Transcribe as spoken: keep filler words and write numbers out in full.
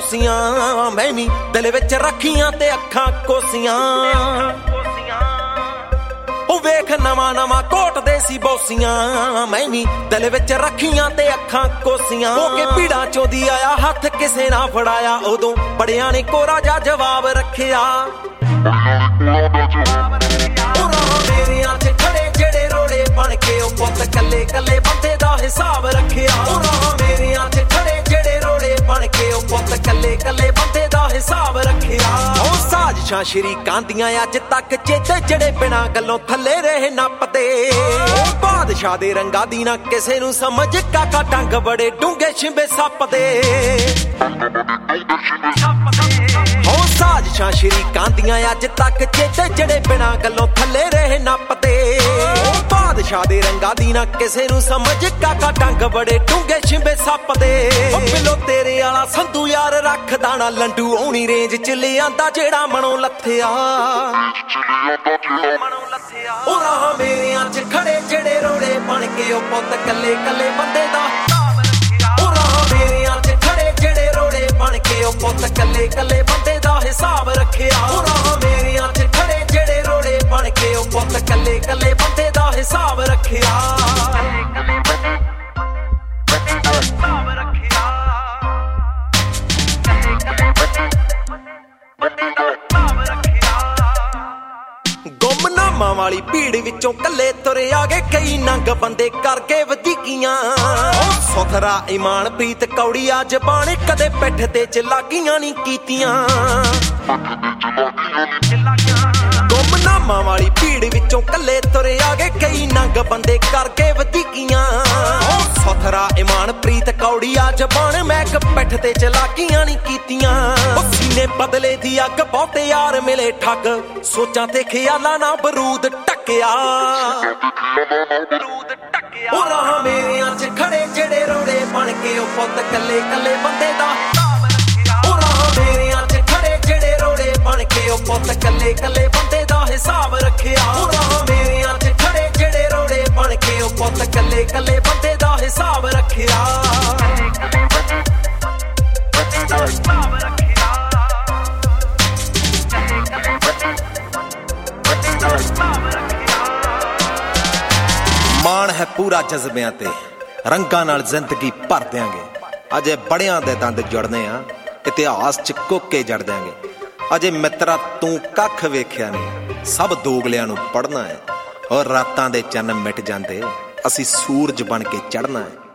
ਕੋਸੀਆਂ ਮੈਂ ਵੀ ਦਿਲ ਵਿੱਚ ਰੱਖੀਆਂ ਤੇ ਅੱਖਾਂ ਕੋਸੀਆਂ ਉਹ ਵੇਖ ਨਵਾਂ ਨਵਾਂ ਕੋਟਦੇ ਸੀ ਬੋਸੀਆਂ ਮੈਂ ਵੀ ਦਿਲ ਵਿੱਚ ਰੱਖੀਆਂ ਤੇ ਅੱਖਾਂ ਕੋਸੀਆਂ ਹੋ ਕੇ ਪੀੜਾਂ ਚੋਂ ਦੀ ਆਇਆ ਹੱਥ ਕਿਸੇ ਨਾ ਫੜਾਇਆ ਉਦੋਂ ਬੜਿਆਂ ਨੇ ਕੋਰਾ ਜਾ ਜਵਾਬ ਰੱਖਿਆ ਉਹ ਰਾਹ ਮੇਰਿਆਂ 'ਚ ਖੜੇ ਜਿਹੜੇ ਰੋੜੇ ਬਣ ਕੇ ਉਹ ਪੁੱਤ ਕੱਲੇ ਕੱਲੇ ਬੰਦੇ ਦਾ ਹਿਸਾਬ ਰੱਖਿਆ ਉਹ ਰਾਹ ਮੇਰਿਆਂ 'ਚ ਖੜੇ ਜਿਹੜੇ ਰੋੜੇ ਬਣ ਕੇ ਉਹ ਪੁੱਤ ਕੱਲੇ ਕੱਲੇ ਬੰਦੇ ਦਾ ਹਿਸਾਬ ਰੱਖਿਆ ਉਹ ਸਾਜ਼ਿਸ਼ਾਂ ਸ਼ਰੀਕਾਂ ਦੀਆਂ ਅੱਜ ਤੱਕ ਚੇਤੇ ਜਿਹੜੇ ਬਿਨਾਂ ਗੱਲੋਂ ਥੱਲੇ ਰਹੇ ਨੱਪਦੇ ਉਹ ਬਾਦਸ਼ਾਹ ਦੇ ਰੰਗਾਂ ਦੀ ਨਾ ਕਿਸੇ ਨੂੰ ਸਮਝ ਕਾਕਾ ਟੰਗ ਬੜੇ ਡੂੰਘੇ ਛਿੰਬੇ ਸੱਪ ਦੇ ਉਹ ਸਾਜ਼ਿਸ਼ਾਂ ਸ਼ਰੀਕਾਂ ਦੀਆਂ ਅੱਜ ਤੱਕ ਚੇਤੇ ਜਿਹੜੇ ਬਿਨਾਂ ਗੱਲੋਂ ਥੱਲੇ ਰਹੇ ਨੱਪਦੇ ਉਹ ਬਾਦਸ਼ਾਹ ਦੇ ਰੰਗਾਂ ਦੀ ਨਾ ਕਿਸੇ ਨੂੰ ਸਮਝ ਕਾਕਾ ਟੰਗ ਬੜੇ ਡੂੰਘੇ ਛਿੰਬੇ ਸੱਪ ਦੇ ਉਹ ਬਿੱਲੋ ਤੇਰੇ ਵਾਲਾ ਸੰਧੂ ਯਾਰ ਰੱਖਦਾ ਨਾ ਲੰਡੂ ਆਉਣੀ ਰੇਂਜ ਚ ਲਿਆਂਦਾ ਜਿਹੜਾ ਮਨੋਂ ਲੱਥਿਆ ਉਹ ਰਾਹ ਮੇਰਿਆਂ 'ਚ ਖੜੇ ਜਿਹੜੇ ਰੋੜੇ ਬਣ ਕੇ ਉਹ ਪੁੱਤ ਕੱਲੇ ਕੱਲੇ ਬੰਦੇ ਦਾ ਉਹ ਰਾਹ ਮੇਰਿਆਂ 'ਚ ਖੜੇ ਜਿਹੜੇ ਰੋੜੇ ਬਣ ਕੇ ਉਹ ਪੁੱਤ ਕੱਲੇ ਕੱਲੇ ਬੰਦੇ ਦਾ ਹਿਸਾਬ ਰੱਖਿਆ ਉਹ ਰਾਹ ਮੇਰਿਆਂ 'ਚ ਖੜੇ ਜਿਹੜੇ ਰੋੜੇ ਬਣ ਕੇ ਉਹ ਪੁੱਤ ਕੱਲੇ ਕੱਲੇ ਬੰਦੇ ਦਾ ਹਿਸਾਬ ਰੱਖਿਆ ਗੁੰਮਨਾਮਾਂ ਵਾਲੀ ਭੀੜ ਵਿੱਚੋਂ ਕੱਲੇ ਤੁਰੇ ਆ ਗਏ ਕਈ ਨੰਗ ਬੰਦੇ ਕਰਕੇ ਵਧੀਕੀਆਂ ਸੁਥਰਾ ਇਮਾਨ ਪ੍ਰੀਤ ਕੌੜੀਆ ਜ਼ਬਾਨ ਕਦੇ ਪਿੱਠ ਤੇ ਚਲਾਕੀਆਂ ਨਹੀਂ ਕੀਤੀਆਂ ਗੁੰਮਨਾਮਾਂ ਵਾਲੀ ਭੀੜ ਵਿੱਚੋਂ ਕੱਲੇ ਤੁਰੇ ਆ ਗਏ ਕਈ ਨੰਗ ਬੰਦੇ ਕਰਕੇ ਵਧੀਕੀਆਂ ਸੁਥਰਾ ਇਮਾਨ ਪ੍ਰੀਤ ਕੌੜੀਆ ਜ਼ਬਾਨ ਮੈਂ ਇੱਕ ਪਿੱਠ ਤੇ ਚਲਾਕੀਆਂ ਨਹੀਂ ਕੀਤੀਆਂ ਉਹ ਸੀਨੇ ਬਦਲੇ ਦੀ ਅੱਗ ਬਹੁਤੇ ਯਾਰ ਮਿਲੇ ਠੱਗ ਸੋਚਾਂ ਤੇ ਖਿਆਲਾਂ ਨਾਲ ਬਰੂਦ ਟੱਕਿਆ ਉਹ ਰਾਹ ਮੇਰਿਆਂ 'ਚ ਖੜੇ ਜਿਹੜੇ ਰੋੜੇ ਬਣ ਕੇ ਉਹ ਪੁੱਤ ਕੱਲੇ ਕੱਲੇ ਬੰਦੇ ਦਾ ਉਹ ਰਾਹ ਮੇਰਿਆਂ 'ਚ ਖੜੇ ਜਿਹੜੇ ਰੋੜੇ ਬਣ ਕੇ ਉਹ ਪੁੱਤ ਕੱਲੇ ਕੱਲੇ ਬੰਦੇ ਦਾ ਹਿਸਾਬ ਰੱਖਿਆ ਉਹ ਰਾਹ ਮੇਰਿਆਂ 'ਚ ਖੜੇ ਜਿਹੜੇ ਰੋੜੇ ਬਣ ਕੇ ਉਹ ਪੁੱਤ ਕੱਲੇ ਕੱਲੇ ਬੰਦੇ ਦਾ ਹਿਸਾਬ ਰੱਖਿਆ ਮਾਣ ਹੈ ਪੂਰਾ ਜਜ਼ਬਿਆਂ ਤੇ ਰੰਗਾਂ ਨਾਲ ਜ਼ਿੰਦਗੀ ਭਰ ਦਿਆਂਗੇ ਅਜੇ ਬੜਿਆਂ ਦੇ ਦੰਦ ਜੁੜਨੇ ਆ ਇਤਿਹਾਸ 'ਚ ਕੋਕੇ ਜੜ ਦਿਆਂਗੇ ਅਜੇ ਮਿੱਤਰਾ ਤੂੰ ਕੱਖ ਵੇਖਿਆ ਨਹੀਂ ਸਭ ਦੋਗਲਿਆਂ ਨੂੰ ਪੜ੍ਹਨਾ ਹੈ ਔਰ ਰਾਤਾਂ ਦੇ ਚੰਨ ਮਿਟ ਜਾਂਦੇ ਅਸੀਂ ਸੂਰਜ ਬਣ ਕੇ ਚੜ੍ਹਨਾ ਹੈ